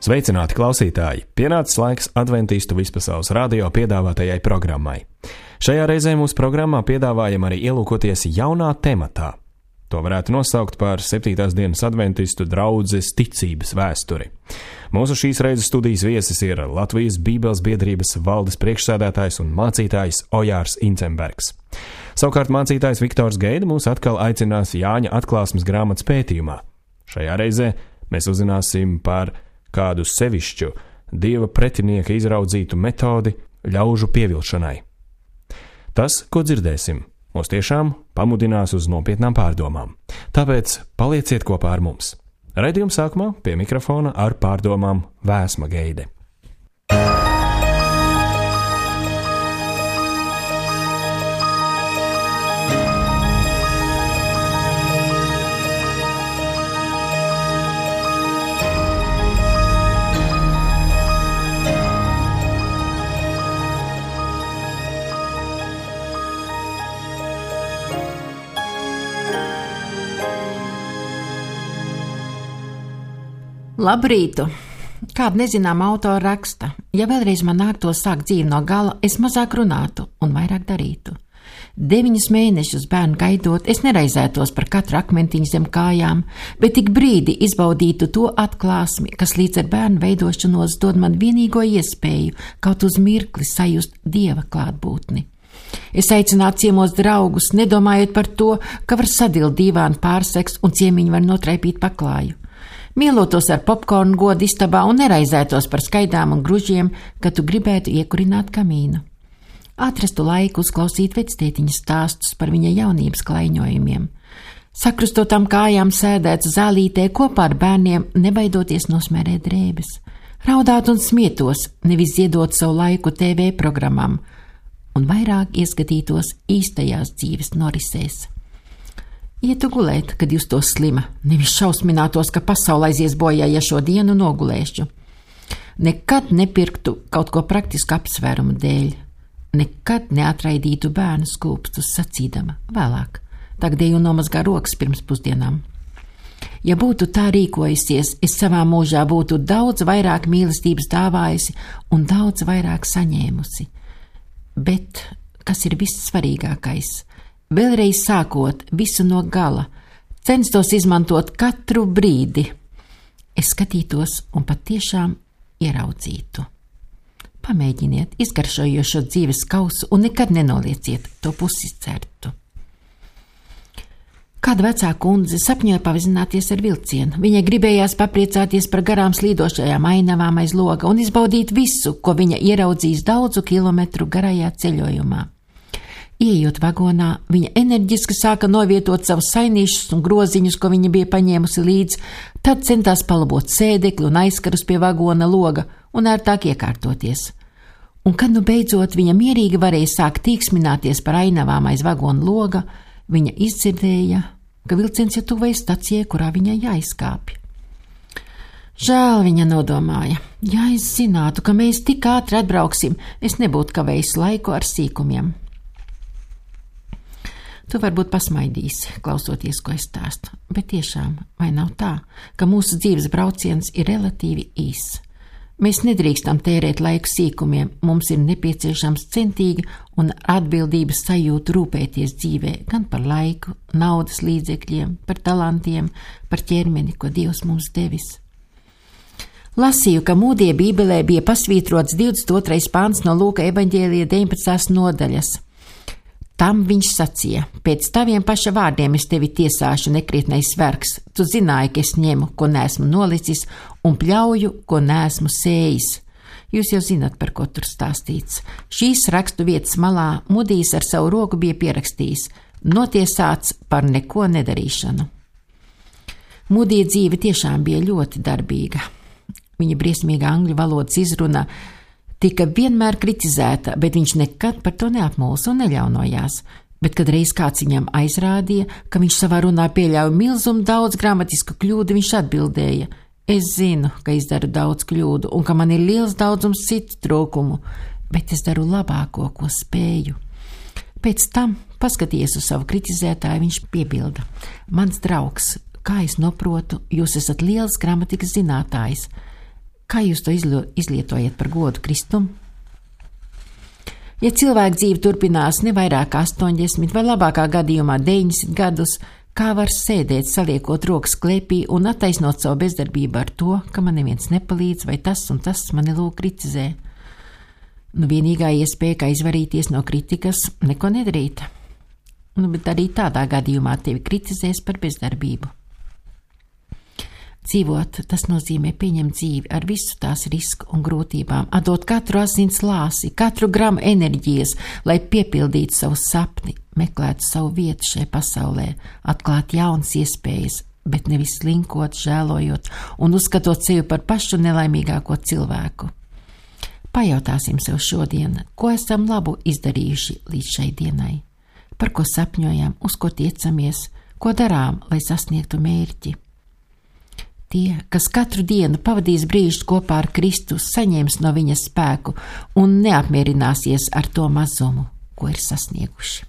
Sveicināti klausītāji! Pienācis laiks Adventistu vispasaules radio piedāvātajai programmai. Šajā reizē mūsu programmā piedāvājam arī ielūkoties jaunā tematā. To varētu nosaukt par 7. dienas Adventistu draudzes ticības vēsturi. Mūsu šīs reizes studijas viesis ir Latvijas Bībeles biedrības valdes priekšsēdētājs un mācītājs Ojārs Incembergs. Savukārt mācītājs Viktors Geida mūs atkal aicinās Jāņa atklāsmes grāmatas pētījumā. Šajā reizē mēs uzzināsim par kādu sevišķu Dieva pretinieka izraudzītu metodi ļaužu pievilšanai. Tas, ko dzirdēsim, mūs tiešām pamudinās uz nopietnām pārdomām. Tāpēc palieciet kopā ar mums. Raidījuma sākumā pie mikrofona ar pārdomām Vēsma Geide. Labrītu! Kāda nezināma autora raksta, ja vēlreiz man nāktos sākt dzīvi no gala, es mazāk runātu un vairāk darītu. 9 mēnešus bērnu gaidot, es neraizētos par katru akmentiņu zem kājām, bet tik brīdi izbaudītu to atklāsmi, kas līdz ar bērnu veidošanos dod man vienīgo iespēju kaut uz mirkli sajust Dieva klātbūtni. Es aicinātu ciemos draugus, nedomājot par to, ka var sadilt dīvānu pārseks un ciemiņi var notraipīt paklāju. Mielotos ar popkornu godu istabā un neraizētos par skaidām un gružiem, kad tu gribētu iekurināt kamīnu. Atrastu laiku uzklausīt vectētiņas stāstus par viņa jaunības klaiņojumiem. Sakrustotām kājām sēdēt zālītē kopā ar bērniem, nebaidoties nosmērēt drēbes. Raudāt un smietos, nevis ziedot savu laiku TV programmām, un vairāk ieskatītos īstajās dzīves norisēs. Ietu gulēt, kad justos slima, nevis šausminātos, ka pasaule aizies bojā, ja šo dienu nogulēšu. Nekad nepirktu kaut ko praktisku apsvērumu dēļ. Nekad neatraidītu bērnu skūpstus sacīdama vēlāk. Tagad eju nomazgā rokas pirms pusdienām. Ja būtu tā rīkojusies, es savā mūžā būtu daudz vairāk mīlestības dāvājusi un daudz vairāk saņēmusi. Bet, kas ir vissvarīgākais? Vēlreiz sākot visu no gala, censtos izmantot katru brīdi. Es skatītos un patiešām ieraudzītu. Pamēģiniet izgaršojošo dzīves kausu un nekad nenolieciet to pusi certu. Kāda vecā kundze sapņoja pavizināties ar vilcienu. Viņai gribējās papriecāties par garām slīdošajām ainavām aiz loga un izbaudīt visu, ko viņa ieraudzīs daudzu kilometru garajā ceļojumā. Ieejot vagonā, viņa enerģiski sāka novietot savus sainīšus un groziņus, ko viņa bija paņēmusi līdzi, tad centās palabot sēdekli un aizkarus pie vagona loga un ērtāk iekārtoties. Un kad nu beidzot viņa mierīgi varēja sākt tīksmināties par ainavām aiz vagona loga, viņa izdzirdēja, ka vilciens jau tuvojas stacijai, kurā viņai jāizkāpj. Žēl, viņa nodomāja, ja es zinātu, ka mēs tik ātri atbrauksim, es nebūtu kavējis laiku ar sīkumiem. Tu varbūt pasmaidīsi, klausoties, ko es stāstu, bet tiešām, vai nav tā, ka mūsu dzīves brauciens ir relatīvi īss? Mēs nedrīkstam tērēt laiku sīkumiem, mums ir nepieciešams centīgi un atbildības sajūtu rūpēties dzīvē gan par laiku, naudas līdzekļiem, par talantiem, par ķermeni, ko Dievs mums devis. Lasīju, ka Mūdie Bībelē bija pasvītrots 22. pāns no Lūka evaņģēlija 19. nodaļas. Tam viņš sacīja: pēc taviem paša vārdiem es tevi tiesāšu, nekrietnais vergs. Tu zināji, ka es ņemu, ko neesmu nolicis, un pļauju, ko neesmu sējis. Jūs jau zināt, par ko tur stāstīts. Šīs rakstu vietas malā Mudijs ar savu roku bija pierakstījis: notiesāts par neko nedarīšanu. Mudija dzīve tiešām bija ļoti darbīga. Viņa briesmīgā angļu valodas izruna tika vienmēr kritizēta, bet viņš nekad par to neapmulsa un neļaunojās. Bet, kad reiz kāds viņam aizrādīja, ka viņš savā runā pieļauj milzumu daudz gramatisku kļūdu, viņš atbildēja: es zinu, ka izdaru daudz kļūdu un ka man ir liels daudzums citu trūkumu, bet es daru labāko, ko spēju. Pēc tam, paskaties uz savu kritizētāju, viņš piebilda: mans draugs, kā es noprotu, jūs esat liels gramatikas zinātājs. Kā jūs to izlietojat par godu Kristum? Ja cilvēka dzīve turpinās ne vairāk 80 vai labākā gadījumā 90 gadus, kā var sēdēt, saliekot rokas klēpī un attaisnot savu bezdarbību ar to, ka man neviens nepalīdz vai tas un tas mani lūk kritizē? Vienīgā iespēja, kā izvarīties no kritikas, neko nedarīt. Bet arī tādā gadījumā tevi kritizēs par bezdarbību. Dzīvot, tas nozīmē pieņemt dzīvi ar visu tās risku un grūtībām, atdot katru asins lāsi, katru gramu enerģijas, lai piepildītu savu sapni, meklētu savu vietu šajā pasaulē, atklāt jaunas iespējas, bet nevis slinkot, žēlojot un uzskatot sevi par pašu nelaimīgāko cilvēku. Pajautāsim sev šodien, ko esam labu izdarījuši līdz šai dienai, par ko sapņojam, uz ko tiecamies, ko darām, lai sasniegtu mērķi. Tie, kas katru dienu pavadīs brīžus kopā ar Kristu, saņems no viņa spēku un neapmierināsies ar to mazumu, ko ir sasnieguši.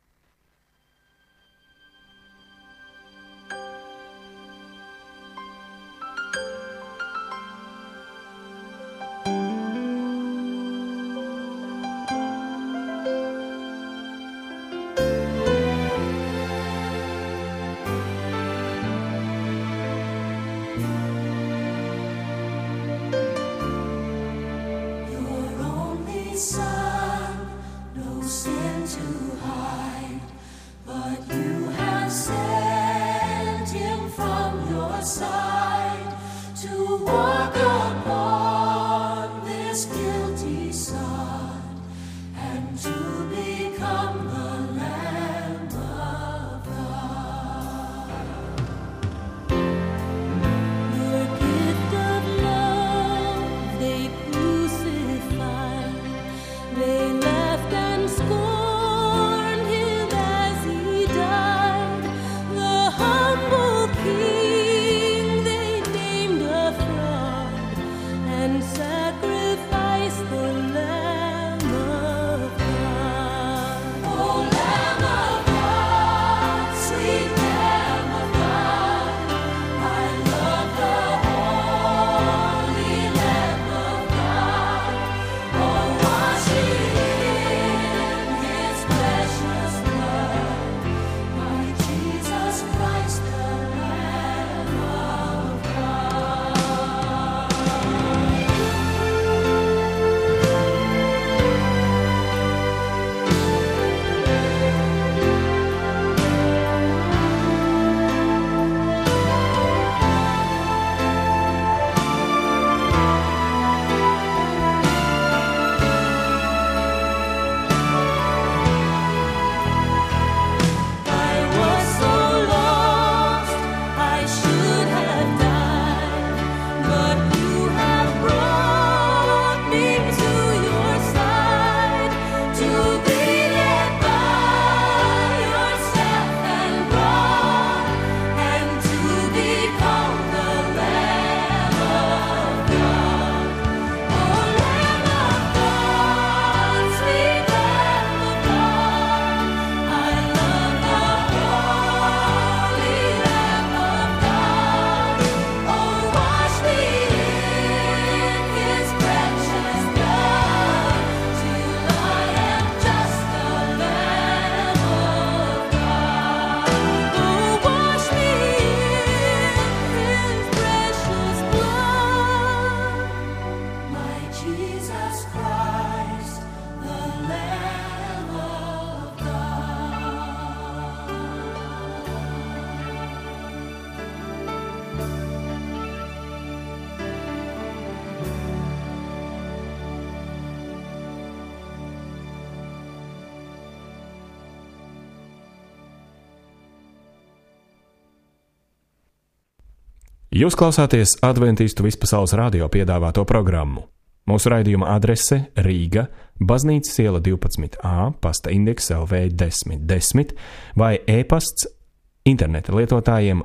Jūs klausāties Adventistu vispasaules radio piedāvāto programmu. Mūsu raidījuma adrese Rīga, Baznīcas iela 12A, pasta indeks LV 1010 vai e-pasts interneta lietotājiem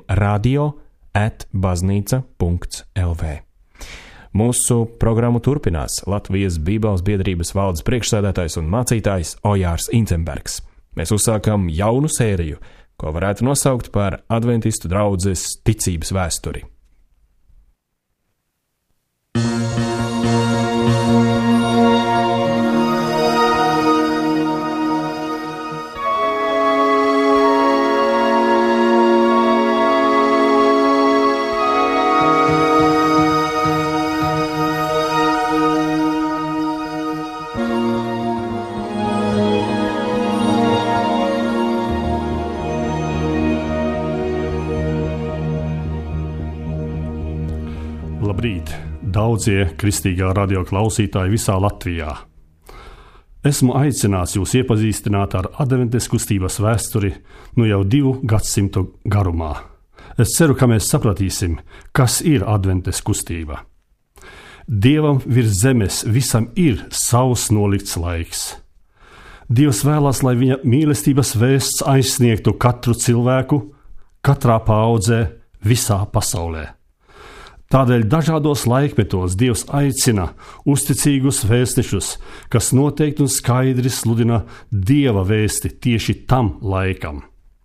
radio@baznīca.lv. Mūsu programmu turpinās Latvijas Bībeles biedrības valdes priekšsēdētājs un mācītājs Ojārs Incenbergs. Mēs uzsākam jaunu sēriju, ko varētu nosaukt par Adventistu draudzes ticības vēsturi. Labrīt, daudzie kristīgā radio klausītāji visā Latvijā. Esmu aicināts jūs iepazīstināt ar adventes kustības vēsturi jau 2 gadsimtu garumā. Es ceru, ka mēs sapratīsim, kas ir adventes kustība. Dievam virs zemes visam ir savs nolikts laiks. Dievs vēlās, lai viņa mīlestības vēsts aizsniegtu katru cilvēku, katrā paaudzē, visā pasaulē. Tādēļ dažādos laikmetos Dievs aicina uzticīgus vēstnešus, kas noteikti un skaidri sludina Dieva vēsti tieši tam laikam.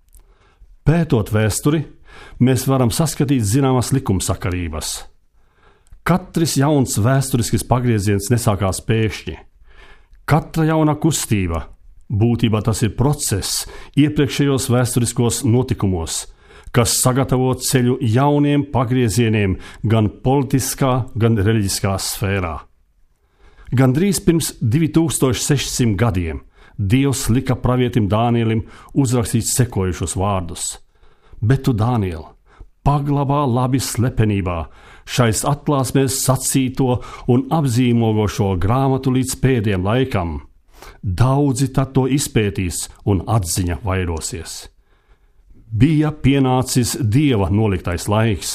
Pētot vēsturi, mēs varam saskatīt zināmas likumsakarības. Katrs jauns vēsturisks pagrieziens nesākās pēkšņi. Katra jauna kustība, būtībā tas ir process iepriekšējos vēsturiskos notikumos, kas sagatavo ceļu jauniem pagriezieniem gan politiskā, gan reliģiskā sfērā. Gandrīz pirms 2600 gadiem Dievs lika pravietim Dānielim uzrakstīt sekojušos vārdus. Bet tu, Dāniel, paglabā labi slepenībā šais atklāsmēs sacīto un apzīmogošo grāmatu līdz pēdējiem laikam. Daudzi tad to izpētīs un atziņa vairosies. Bija pienācis Dieva noliktais laiks,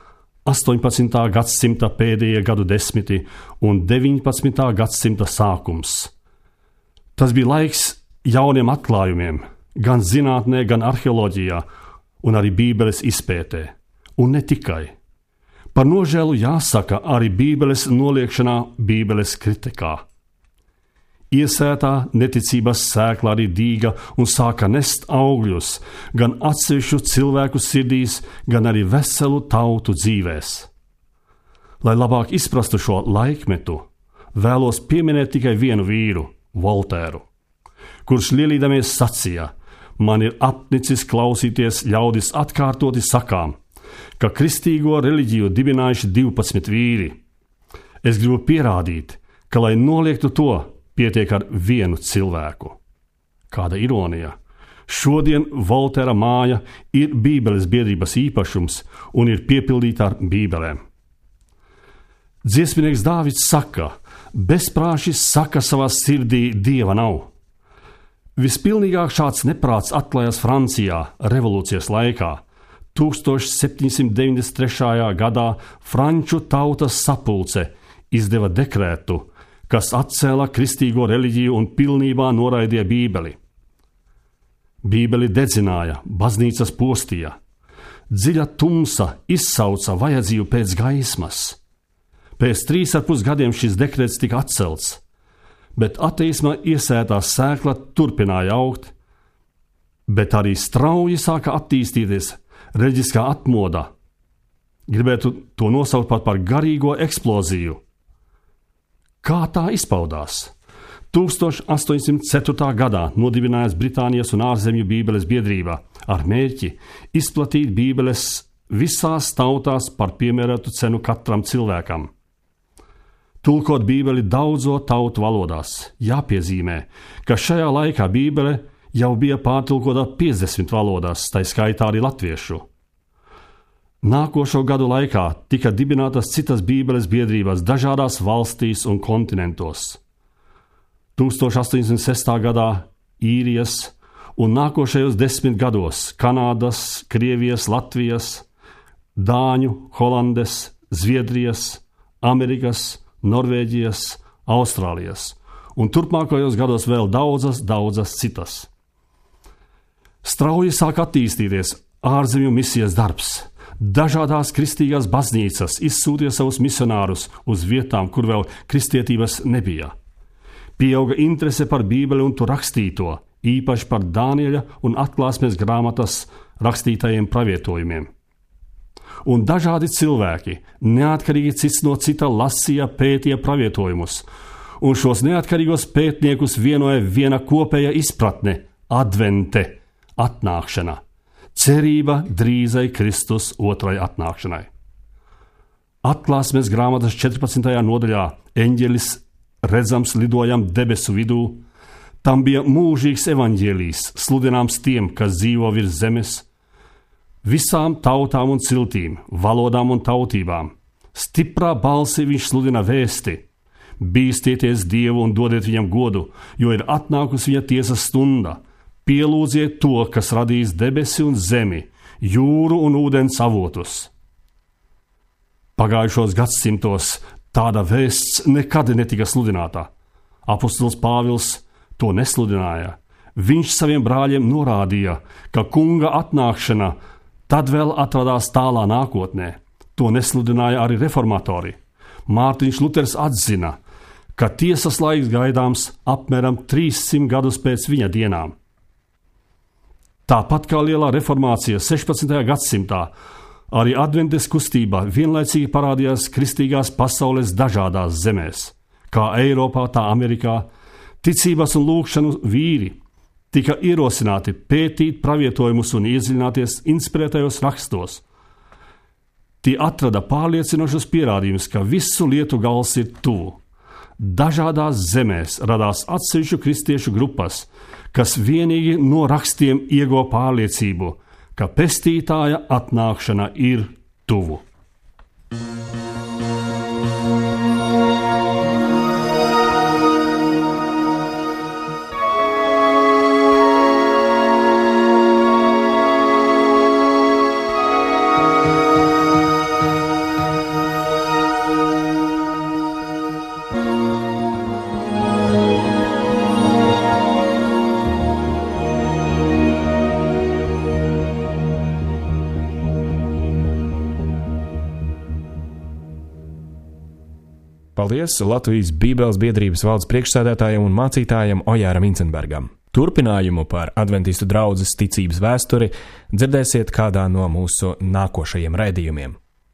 18. gadsimta pēdējie gadu desmiti un 19. gadsimta sākums. Tas bija laiks jauniem atklājumiem, gan zinātnē, gan arheoloģijā, un arī Bībeles izpētē. Un ne tikai. Par nožēlu jāsaka arī Bībeles noliekšanā, Bībeles kritikā. Iesētā neticības sēkla arī dīga un sāka nest augļus gan atsevišķu cilvēku sirdīs, gan arī veselu tautu dzīvēs. Lai labāk izprastu šo laikmetu, vēlos pieminēt tikai vienu vīru, Voltēru, kurš lielīdamies sacīja: man ir apnicis klausīties ļaudis atkārtoti sakām, ka kristīgo reliģiju dibinājuši 12 vīri. Es gribu pierādīt, ka, lai noliektu to, pietiek ar vienu cilvēku. Kāda ironija! Šodien Voltera māja ir Bībeles biedrības īpašums un ir piepildīta ar bībelēm. Dziesminieks Dāvids saka: bezprāšis saka savā sirdī, Dieva nav. Vispilnīgāk šāds neprāts atklājās Francijā revolūcijas laikā. 1793. gadā franču tautas sapulce izdeva dekrētu, kas atcēla kristīgo reliģiju un pilnībā noraidīja Bībeli. Bībeli dedzināja, baznīcas postīja. Dziļa tumsa izsauca vajadzību pēc gaismas. Pēc 3,5 gadiem šis dekrets tika atcelts, bet ateisma iesētā sēkla turpināja augt, bet arī strauji sāka attīstīties reliģiskā atmoda. Gribētu to nosaukt pat par garīgo eksploziju. Kā tā izpaudās? 1804. gadā nodibinājās Britānijas un ārzemju Bībeles biedrība ar mērķi izplatīt Bībeles visās tautās par piemērotu cenu katram cilvēkam. Tulkot Bībeli daudzo tautu valodās, jāpiezīmē, ka šajā laikā Bībele jau bija pārtulkota 50 valodās, tai skaitā arī latviešu. Nākošo gadu laikā tika dibinātas citas Bībeles biedrības dažādās valstīs un kontinentos. 1806. gadā Īrijas un nākošajos 10 gados Kanādas, Krievijas, Latvijas, Dāņu, Holandes, Zviedrijas, Amerikas, Norvēģijas, Austrālijas un turpmākajos gados vēl daudzas citas. Strauji sāk attīstīties ārzemju misijas darbs. Dažādās kristīgās baznīcas izsūtīja savus misionārus uz vietām, kur vēl kristietības nebija. Pieauga interese par Bībeli un to rakstīto, īpaši par Dānieļa un atklāsmes grāmatas rakstītajiem pravietojumiem. Un dažādi cilvēki, neatkarīgi cits no cita, lasīja, pētīja pravietojumus, un šos neatkarīgos pētniekus vienoja viena kopēja izpratne – advente, atnākšana. Cerība drīzai Kristus otrai atnākšanai. Atklāsmes grāmatas 14. nodaļā eņģelis redzams lidojam debesu vidū. Tam bija mūžīgs evaņģēlijs, sludināms tiem, kas dzīvo virs zemes, visām tautām un ciltīm, valodām un tautībām. Stiprā balsī viņš sludina vēsti. Bīstieties Dievu un dodiet viņam godu, jo ir atnākusi viņa tiesas stunda. Pielūdziet to, kas radījis debesi un zemi, jūru un ūdens avotus. Pagājušos gadsimtos tāda vēsts nekad netika sludināta. Apostols Pāvils to nesludināja. Viņš saviem brāļiem norādīja, ka kunga atnākšana tad vēl atradās tālā nākotnē. To nesludināja arī reformatori. Mārtiņš Luters atzina, ka tiesas laiks gaidāms apmēram 300 gadus pēc viņa dienām. Tāpat kā lielā reformācija 16. gadsimtā, arī adventes kustība vienlaicīgi parādījās kristīgās pasaules dažādās zemēs, kā Eiropā, tā Amerikā. Ticības un lūgšanu vīri tika ierosināti pētīt pravietojumus un iedziļināties inspirētajos rakstos. Tie atrada pārliecinošus pierādījumus, ka visu lietu gals ir tuvu. Dažādās zemēs radās atsevišķu kristiešu grupas, kas vienīgi no rakstiem ieguva pārliecību, ka pestītāja atnākšana ir tuvu. Paldies Latvijas Bībeles biedrības valdes priekšsēdētājam un mācītājam Ojāram Incenbergam. Turpinājumu par adventistu draudzes ticības vēsturi dzirdēsiet kādā no mūsu nākošajiem raidījumiem.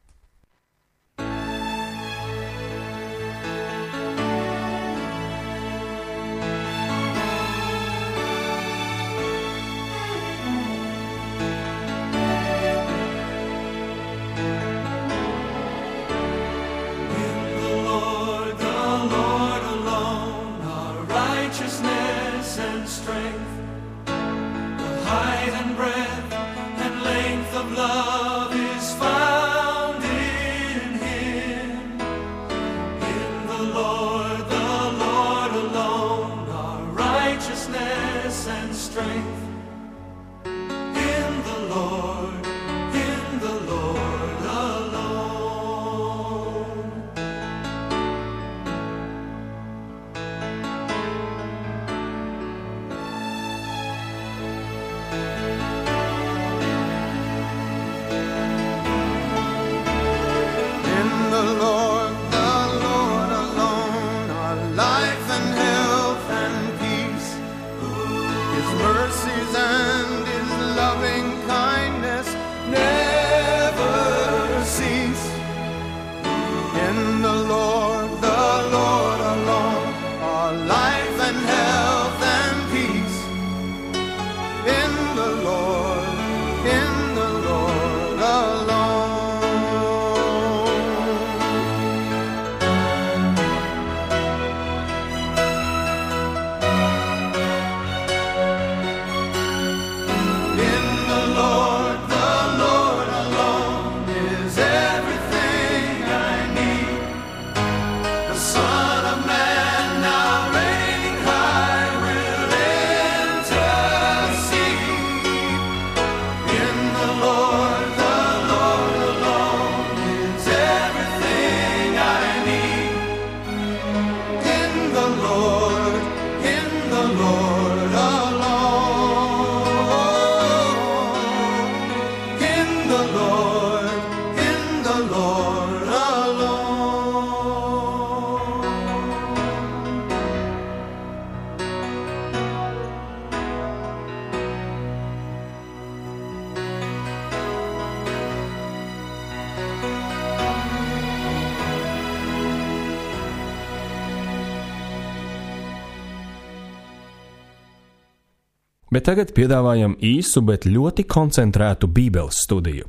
Bet tagad piedāvājam īsu, bet ļoti koncentrētu Bībeles studiju.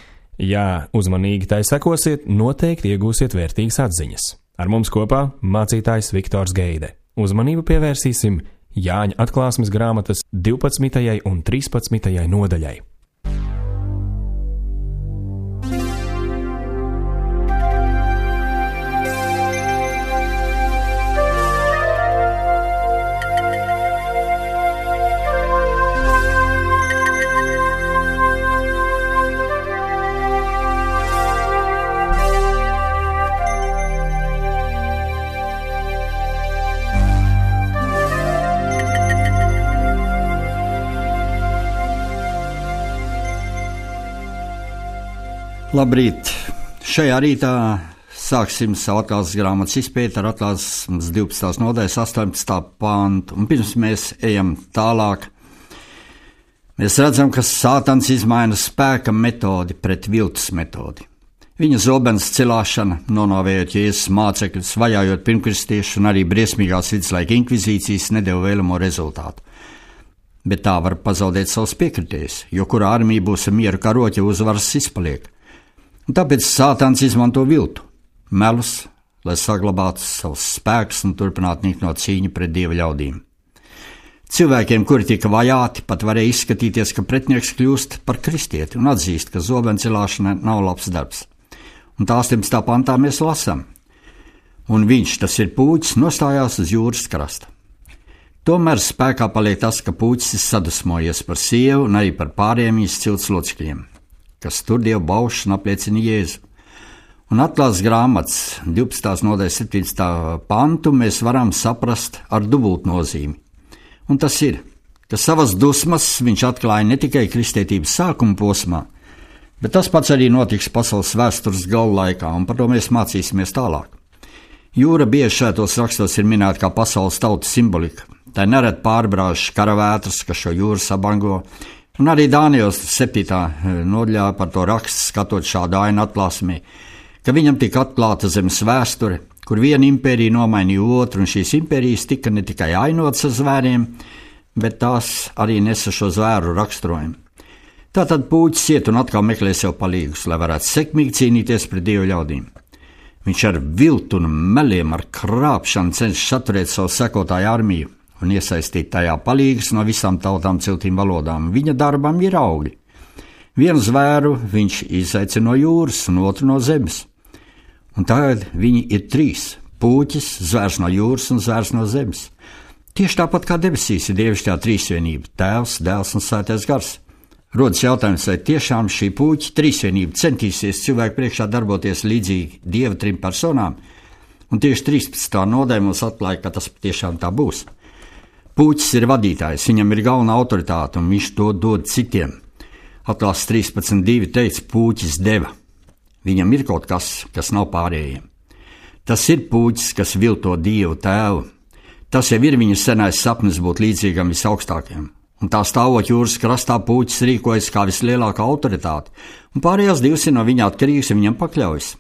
Ja uzmanīgi tai sekosiet, noteikti iegūsiet vērtīgas atziņas. Ar mums kopā mācītājs Viktors Geide. Uzmanību pievērsīsim Jāņa atklāsmes grāmatas 12. un 13. nodaļai. Labrīt! Šajā rītā sāksim savu atklāsmes grāmatas izpēti ar atklāsmes 12. nodaļas 18. pantu. Un pirms mēs ejam tālāk, mēs redzam, ka Sātans izmaina spēka metodi pret viltus metodi. Viņa zobens cilāšana, nonāvējot Jēzus mācekļus, vajājot pirmkristiešu un arī briesmīgās viduslaika inkvizīcijas nedeva vēlamo rezultātu. Bet tā var pazaudēt savus piekritējus, jo kurā armija būs ar mieru karoķi, uzvaras izpaliek. Un tāpēc Sātans izmanto viltu, melus, lai saglabātu savus spēkus un turpinātu niknot cīņu pret Dieva ļaudīm. Cilvēkiem, kuri tika vajāti, pat varēja izskatīties, ka pretinieks kļūst par kristieti un atzīst, ka zobencilāšana nav labs darbs. Un tā 18. pantā mēs lasām. Un viņš, tas ir Pūķis, nostājās uz jūras krasta. Tomēr spēkā paliek tas, ka Pūķis ir sadusmojies par sievu un arī par pārējiem viņas cilts locekļiem, kas tur Dievu baušas un apliecina Jēzu. Un atklāsmes grāmatas 12. nodaļas 17. pantu mēs varam saprast ar dubultnozīmi. Un tas ir, ka savas dusmas viņš atklāja ne tikai kristietības sākuma posmā, bet tas pats arī notiks pasaules vēstures galu laikā, un par to mēs mācīsimies tālāk. Jūra bieži šajos rakstos ir minēta kā pasaules tautu simbolika. Tā nereti pārbrauž karavētras, kas šo jūru sabango, un arī Dāniels 7. nodaļā par to raksts, skatot šādu ainu atklāsmē, ka viņam tika atklāta zemes vēsture, kur viena impērija nomainīja otru, un šīs impērijas tika ne tikai ainotas ar zvēriem, bet tās arī nesa šo zvēru raksturojumu. Tātad Pūķis iet un atkal meklē sev palīgus, lai varētu sekmīgi cīnīties pret Dievu ļaudīm. Viņš ar viltu un meliem, ar krāpšanu cenšas atturēt savu sekotāju armiju un iesaistīt tajā palīgus no visām tautām, ciltīm, valodām. Viņa darbam ir augļi. Vienu zvēru viņš izaicina no jūras un otru no zemes. Un tagad viņi ir trīs – Pūķis, zvērs no jūras un zvērs no zemes. Tieši tāpat kā debesīs ir dievišķā trīsvienība – Tēvs, Dēls un Svētais Gars. Rodas jautājums, vai tiešām šī Pūķa trīsvienība centīsies cilvēku priekšā darboties līdzīgi Dieva trim personām? Un tieši 13. nodaļa mums atklāja, ka tas tiešām tā būs. Pūķis ir vadītājs, viņam ir galvenā autoritāte, un viņš to dod citiem. Atklāsmes 13.2 teica, Pūķis deva. Viņam ir kaut kas, kas nav pārējiem. Tas ir Pūķis, kas vilto Dievu tēvu. Tas jau ir viņa senais sapnis būt līdzīgam visaugstākajam. Un tā stāvot jūras krastā, Pūķis rīkojas kā vislielākā autoritāte, un pārējās divas ir no viņa atkarīgas un viņam pakļaujas.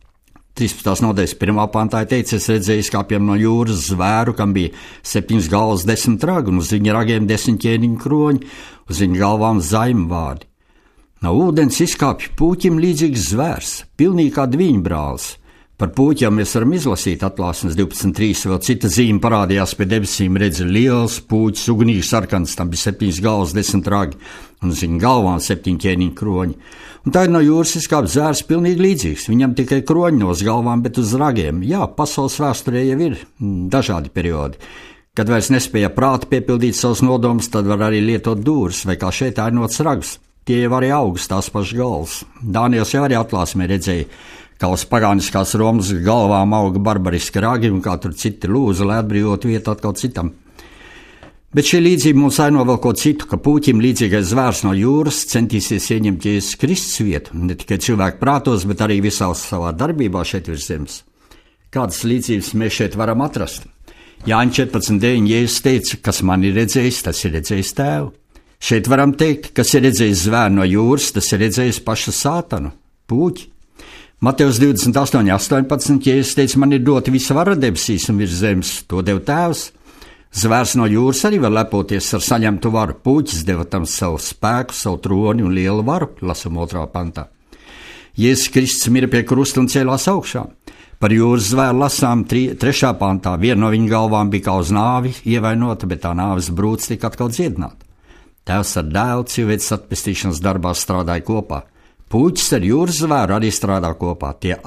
13. nodaļas 1. pantā teica, es redzēju izkāpjam no jūras zvēru, kam bija 7 galvas, 10 ragi, un uz viņa ragiem 10 ķēniņu kroņi, uz viņa galvām zaimu vārdi. No ūdens izkāpj Pūķim līdzīgs zvērs, pilnīgi kā dviņbrālis. Par Pūķiem mēs varam izlasīt atklāsmes 12.3, vēl cita zīme parādījās pie debesīm, redzi liels Pūķis, ugunīgs sarkans, tam bija 7 galvas, 10 ragi, un uz viņa galvām 7 ķēniņu kroņi. Un tagad no jūras izkāp zvērs pilnīgi līdzīgs, viņam tikai kroņi no uz galvām, bet uz ragiem. Jā, pasaules vēsturē jau ir dažādi periodi. Kad vairs nespēja prāti piepildīt savus nodomus, tad var arī lietot dūris, vai kā šeit ainots rags. Tie jau arī augas tās pašas galvas. Dāniels jau arī atklāsmē redzēja, kā uz pagāniskās Romas galvām auga barbariski ragi un kā tur citi lūza, lai atbrīvotu vietu atkal citam. Bet šī līdzība mums aino vēl ko citu, ka Pūķim līdzīgais zvērs no jūras centīsies ieņemt Jēzus Kristus vietu, ne tikai cilvēku prātos, bet arī visā savā darbībā šeit virs zemes. Kādas līdzības mēs šeit varam atrast? Jāņa 14.9 Jēzus teica, kas man ir redzējis, tas ir redzējis tēvu. Šeit varam teikt, kas ir redzējis zvēru no jūras, tas ir redzējis pašu Sātanu, Pūķi. Matejs 28.18 Jēzus teica, man ir dota visa vara debesīs un virs zemes, to deva tēvs. Zvērs no jūras arī var lepoties ar saņemtu varu. Pūķis deva tam savu spēku, savu troni un lielu varu, lasam 2. pantā. Jēzus Kristus mira pie krusta un cēlās augšā. Par jūras zvēru lasām 3. pantā. Viena no viņa galvām bija kā uz nāvi ievainota, bet tā nāves brūce tika atkal dziedināta. Tēvs ar dēlu cilvēces atpestīšanas darbā strādāja kopā. Pūķis ar jūras zvēru arī strādā kopā. Tiek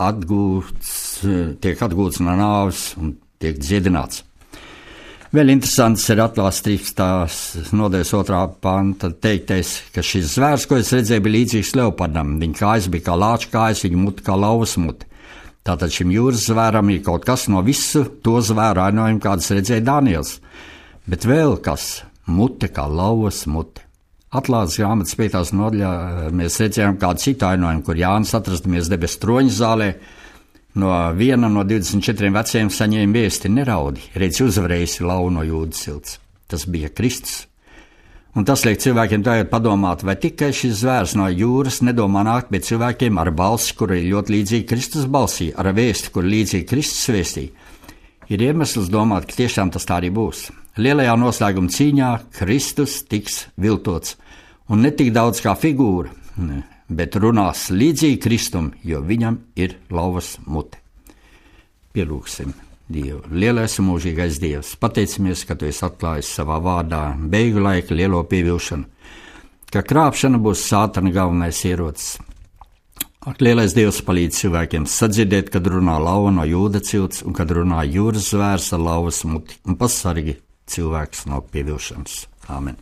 atgūts no nāves un tiek dziedināts. Vēl interesants ir atklāsmes 13. nodaļas 2. panta teiktais, ka šis zvērs, ko es redzēju, bija līdzīgs leopardam. Viņa kājas bija kā lāča kājas, viņa mute kā lauvas mute. Tātad šim jūras zvēram ir kaut kas no visu to zvēru ainojumu, kādas redzēja Dāniels. Bet vēl kas – mute kā lauvas mute. Atklāsmes grāmatas 5. nodaļā mēs redzējām kādu citu ainojumu, kur Jānis atrastamies debesu troņa zālē. No viena no 24 vecajiem saņēma vēsti: neraudi, redz, uzvarējusi lauva no Jūdas cilts. Tas bija Kristus. Un tas liek cilvēkiem tagad padomāt, vai tikai šis zvērs no jūras nedomā nākt pie cilvēkiem ar balsi, kura ir ļoti līdzīga Kristus balsī, ar vēsti, kur līdzīga Kristus vēstī. Ir iemesls domāt, ka tiešām tas tā arī būs. Lielajā noslēguma cīņā Kristus tiks viltots, un ne tik daudz kā figūra, bet runās līdzīgi Kristum, jo viņam ir lauvas mute. Pielūgsim Dievu. Lielais un mūžīgais Dievs, pateicamies, ka Tu esi atklājis savā vārdā beigu laika lielo pievilšanu, ka krāpšana būs sātana galvenais ierocis. Lielais Dievs palīdz cilvēkiem sadzirdēt, kad runā lauva no Jūda cilts un kad runā jūras zvērs ar lauvas muti, un pasargi cilvēks no pievilšanas. Āmen.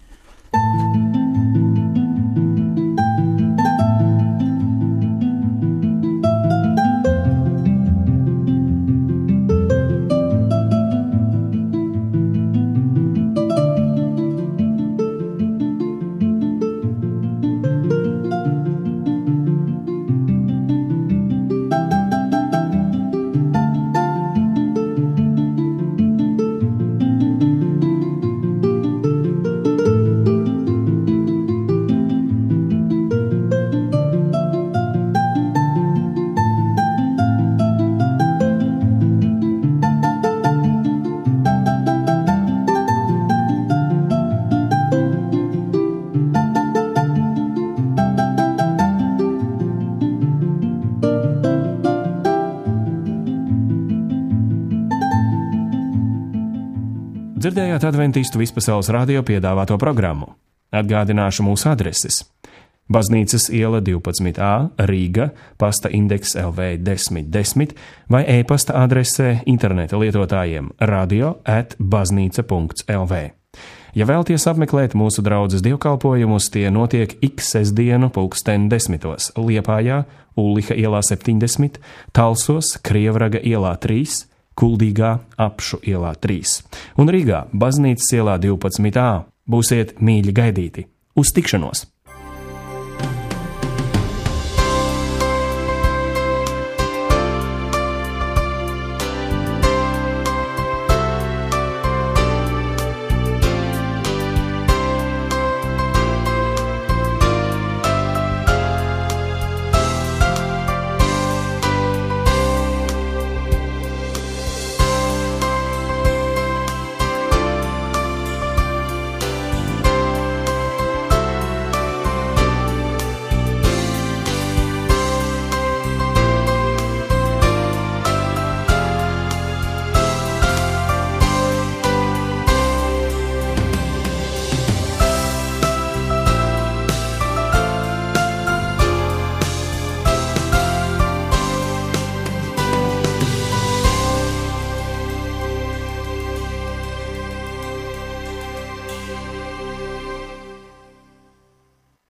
Dzirdējāt Adventistu vispasaules radio piedāvāto programmu. Atgādināšu mūsu adreses. Baznīcas iela 12A, Rīga, pasta indeks LV 1010 vai e-pasta adresē interneta lietotājiem radio@baznīca.lv. Ja vēlties apmeklēt mūsu draudzes dievkalpojumus, tie notiek ik sestdienu 10:10 Liepājā, Ulliha ielā 70, Talsos, Krievraga ielā 3, Kuldīgā, Apšu ielā 3 un Rīgā, Baznīcas ielā 12A. Būsiet mīļi gaidīti! Uz tikšanos!